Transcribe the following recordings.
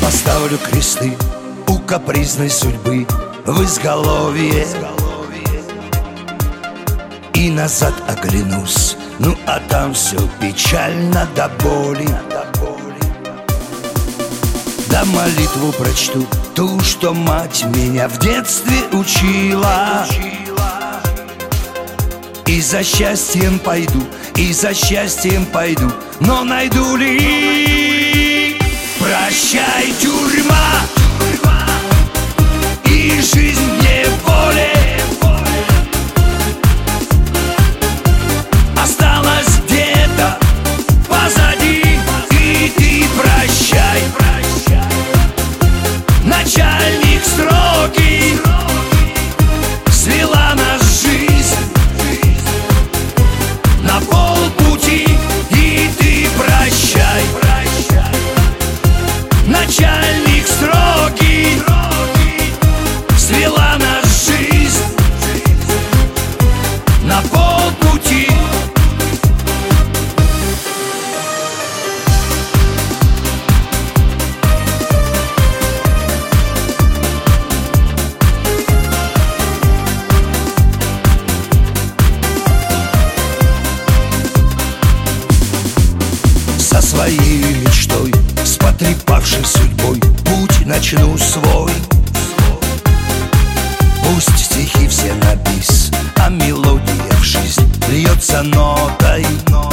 поставлю кресты у капризной судьбы в изголовье и назад оглянусь, ну а там все печально до боли. Да молитву прочту, ту, что мать меня в детстве учила. И за счастьем пойду, и за счастьем пойду, но найду ли? Прощай, тюрьма, и жизнь мне в воле. Осталось где-то позади, и ты прощай. Начальник строгий, свела нас жизнь на полпути, и ты прощай. Начальник строгий, свела нас жизнь на полпути. Со своей мечтой, с потрепавшей судьбой, путь начну свой. Пусть стихи все на бис, а мелодия в жизнь льется нотой.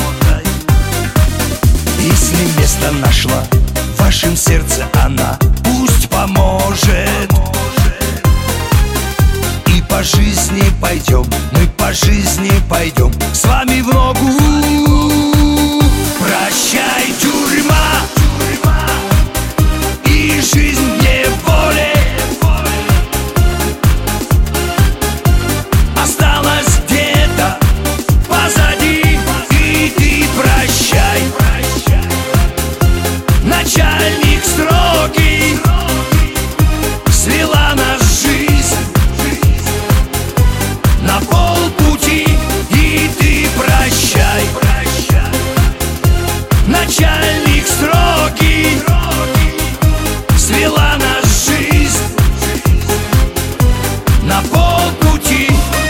Если место нашла в вашем сердце она, пусть поможет. И по жизни пойдем, мы по жизни пойдем с вами в ногу. Прощай, тюрьма, и жизнь мне в воле. Осталось где-то позади, и ты прощай. Начальник строгий, свела нас жизнь на полпути, и ты прощай. Начальник строгий, свела нас жизнь на полпути.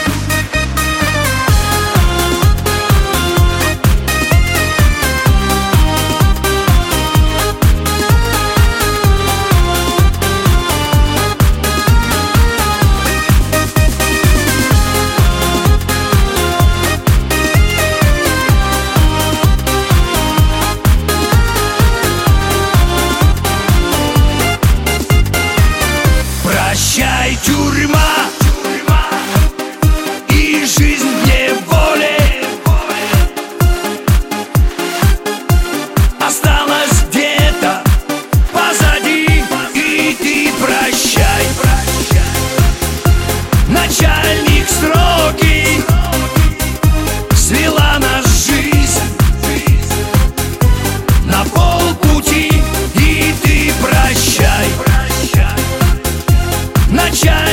Прощай, тюрьма, и жизнь мне в воле. Осталось где-то позади, и ты прощай. Начальник строгий, свела нас жизнь на полпути, и ты прощай. Начальник